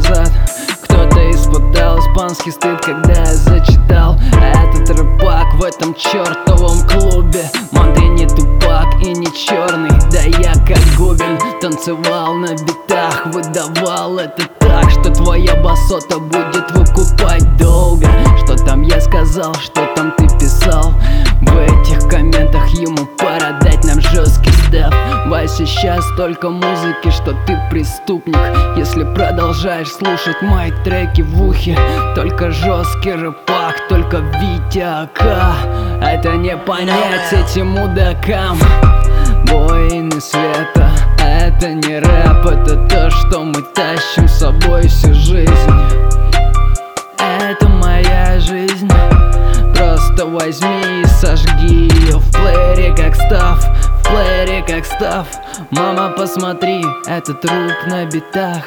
назад кто-то испытал испанский стыд, когда я зачитал этот рэпак в этом чертовом клубе. Ман, ты не тупак и не черный, да я как губин. Танцевал на битах, выдавал это так, что твоя басота будет выкупать долго. Что там я сказал, что там ты писал? В этих комментах ему пора дать нам жесткий степ. Вася, сейчас столько музыки, что ты преступник, если продолжаешь слушать мои треки в ухе. Только жесткий рэпак, только Витя АК. Это не понять этим мудакам. Воины света, это не рэп, это то, что мы тащим с собой всю жизнь. Это моя жизнь. Просто возьми и сожги ее в плеере как став, в плеере как став. Мама, посмотри, это труп на битах.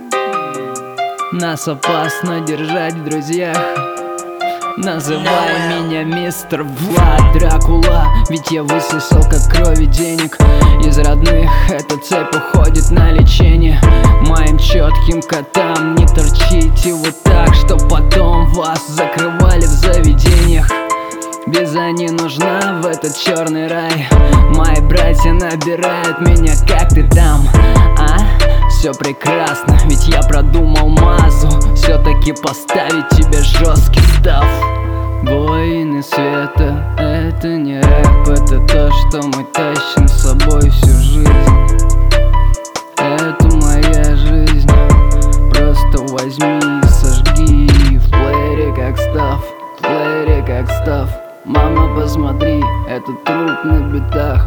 Нас опасно держать в друзьях. Называй меня мистер Влад Дракула, ведь я высосал как крови денег из родных. Эта цепь уходит на лечение. Моим четким котам не торчите вот так, что потом вас закрывали в заведениях. Виза не нужна в этот черный рай. Мои братья набирают меня, как ты там, а? Все прекрасно, ведь я продумал мазу все-таки поставить тебе жесткий став. Воины света, это не рэп, это то, что мы тащим с собой всю жизнь. Это моя жизнь. Просто возьми и сожги в плеере как став, в плеере как став. Мама, посмотри, это труп на битах.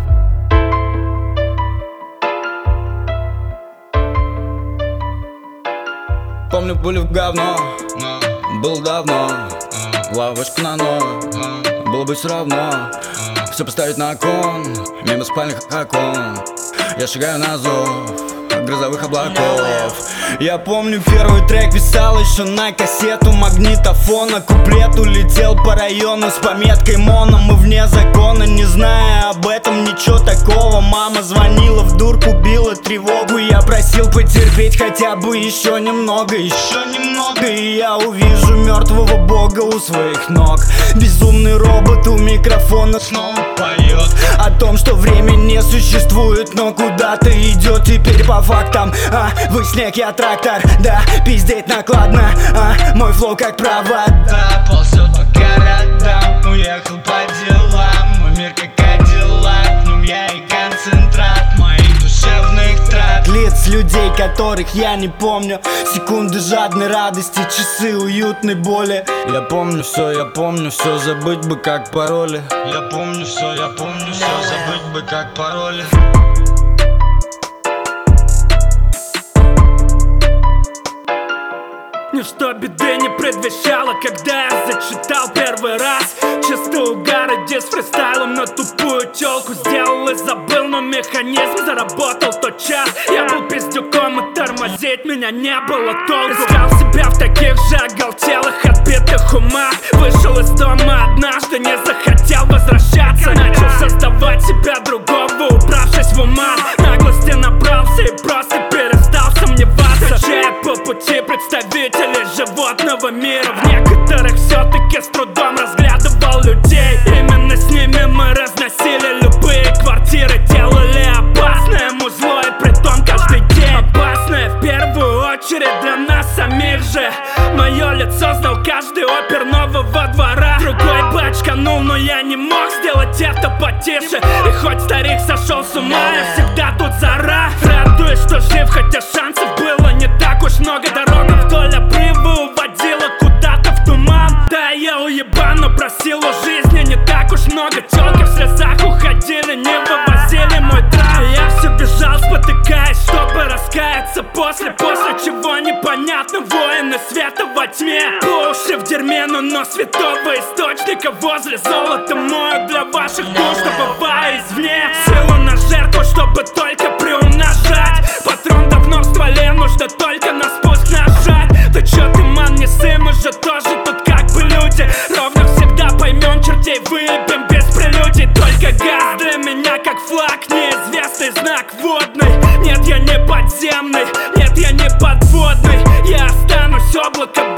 Помню, были в говно, было давно. Лавочка на ноль, было бы все равно. Все поставить на кон, мимо спальных окон. Я шагаю на зов грозовых облаков. Я помню, первый трек писал еще на кассету магнитофона. Куплет улетел по району с пометкой моно. Мы вне закона, не зная об этом ничего такого. Мама звонила в дурку, била тревогу. Я просил потерпеть хотя бы еще немного, еще немного. И я увижу мертвого бога у своих ног. Безумный робот у микрофона снова поет о том, что время не существует, но куда-то идет теперь по фактам. Вы снег, я трактор, да, пиздеть накладно. Мой флоу как провода ползет по городам. Уехал по делам, мой мир как Кадиллак. В нем я и концентрат моих душевных трат. Лиц людей, которых я не помню. Секунды жадной радости, часы уютной боли. Я помню все, забыть бы как пароли. Я помню все, забыть бы как пароли. Ничто беды не предвещало, когда я зачитал первый раз. Чисто угар, иди с фристайлом на тупую тёлку. Сделал и забыл, но механизм заработал тот час. Я был пиздюком и тормозить меня не было толку. Искал себя в таких же оголтелых, отбитых умах. Вышел из дома однажды, не захотел возвращаться. Начал создавать себя другого, убравшись в умах. Наглости набрался и просто перестал сомневаться. Встречая по пути представителей животного мира, в некоторых все-таки с трудом разглядывал людей. Именно с ними мы разносили любые квартиры, делали опасное музло, и притом каждый день. Опасное в первую очередь для нас самих же. Мое лицо знал каждый опер нового двора. Другой бачканул, но я не мог сделать это потише. И хоть старик сошел с ума, я всегда тут зара. Радуюсь, что жив, хотя шансов было не так уж много. Дорога вдоль обрыва уводила куда-то в туман. Да, я уебан, но просил у жизни не так уж много. Тёлки в слезах уходили, не вывозили мой драйв. Я все бежал, спотыкаясь, чтобы раскаяться после чего непонятно. Воины света во тьме, по уши в дерьме, но святого источника возле золота мою для ваших душ, добывая извне. Силу на жертву, чтобы только приумножать. Патрон давно в стволе, нужно только на спуск нажать. Да чё ты, ман, не сы, мы же тоже тут как бы люди. Ровно всегда поймем, чертей выебем без прелюдий. Только газ для меня как флаг, неизвестный знак водный. Нет, я не подземный, нет, я не подводный. Я облако